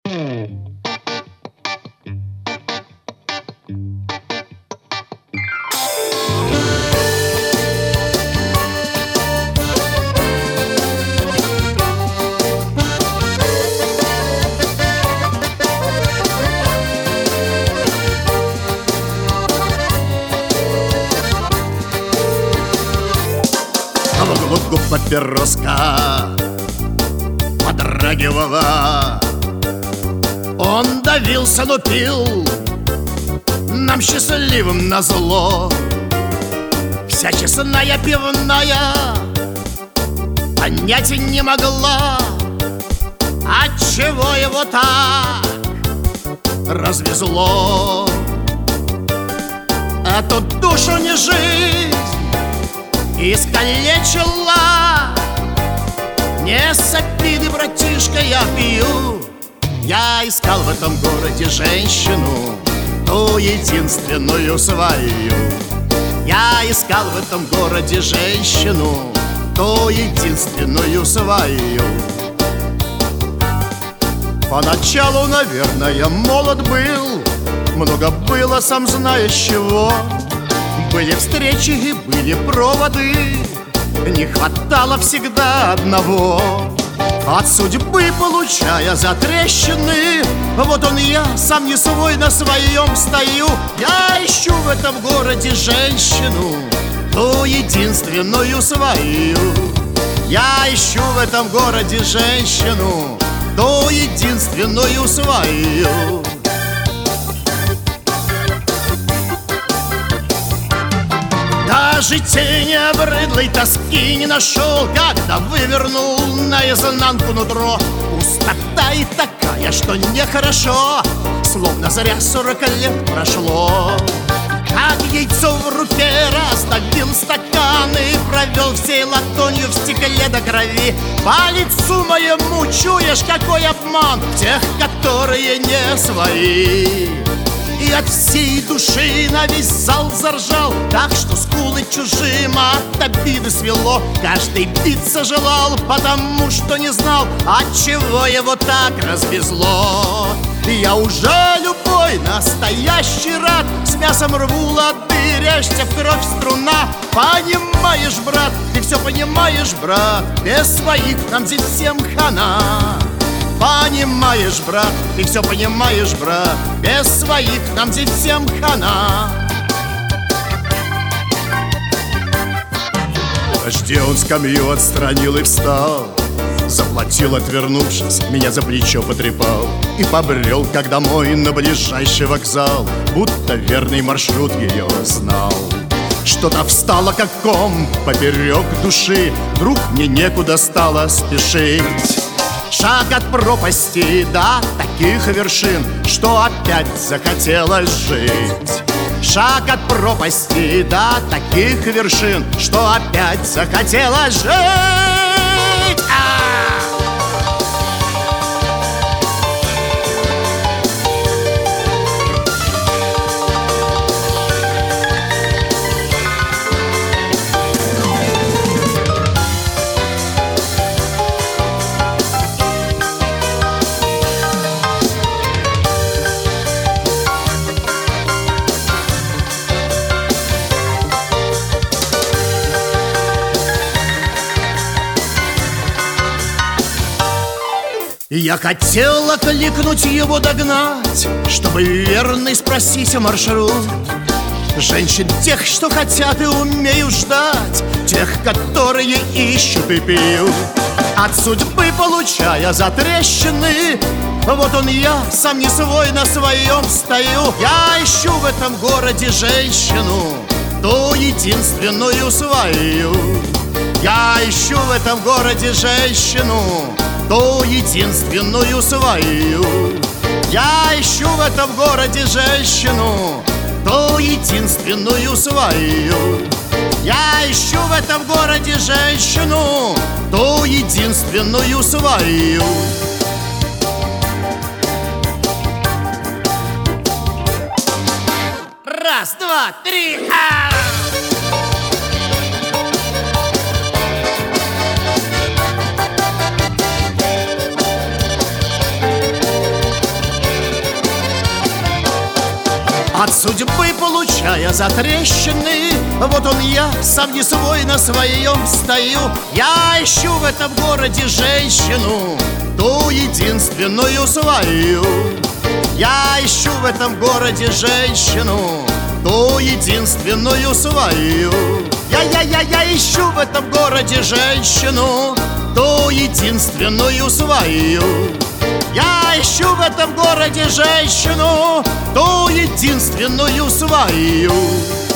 Губ папироска подрагивала. Он давился, но пил, нам счастливым назло. Вся честная пивная понять не могла, отчего его так развезло. Эту душу не жизнь искалечила. Не с обиды, братишка, я пью. Я искал в этом городе женщину, ту единственную свою. Я искал в этом городе женщину, ту единственную свою. Поначалу, наверное, молод был, много было, сам знаешь чего. Были встречи и были проводы, не хватало всегда одного. От судьбы получая затрещины, вот он я, сам не свой, на своем стою. Я ищу в этом городе женщину, ту единственную свою. Я ищу в этом городе женщину, ту единственную свою. Даже тени обрыдлой тоски не нашел, когда вывернул наизнанку нутро. Пустота и такая, что нехорошо, словно зря 40 лет прошло. Как яйцо в руке раздавил стакан и провел всей ладонью в стекле до крови. По лицу моему чуешь, какой обман тех, которые не свои. И от всей души на весь зал заржал, так что скулы чужим от обиды свело. Каждый биться желал, потому что не знал, отчего его так развезло. Я уже любой настоящий рад, с мясом рву лады, режься в кровь струна. Понимаешь, брат, ты все понимаешь, брат, без своих нам здесь всем хана. Понимаешь, брат, ты все понимаешь, брат, без своих нам здесь всем хана. Дожде он скамью отстранил и встал, заплатил, отвернувшись, меня за плечо потрепал и побрел, как домой, на ближайший вокзал, будто верный маршрут ее знал. Что-то встало, как ком поперек души, вдруг мне некуда стало спешить. Шаг от пропасти до таких вершин, что опять захотелось жить. Шаг от пропасти до таких вершин, что опять захотелось жить. Я хотел окликнуть его, догнать, чтобы верный спросить маршрут. Женщин тех, что хотят и умеют ждать, тех, которые ищут и пьют. От судьбы получая затрещины, вот он я, сам не свой, на своем стою. Я ищу в этом городе женщину, ту единственную свою. Я ищу в этом городе женщину, ту единственную свою. Я ищу в этом городе женщину, ту единственную свою. Я ищу в этом городе женщину, ту единственную свою. Раз, два, три, судьбы получая затрещины. Вот он я, сам не свой, на своем стою. Я ищу в этом городе женщину, ту единственную свою. Я ищу в этом городе женщину, ту единственную свою. Я ищу в этом городе женщину, ту единственную свою. Я ищу в этом городе женщину, ту единственную свою.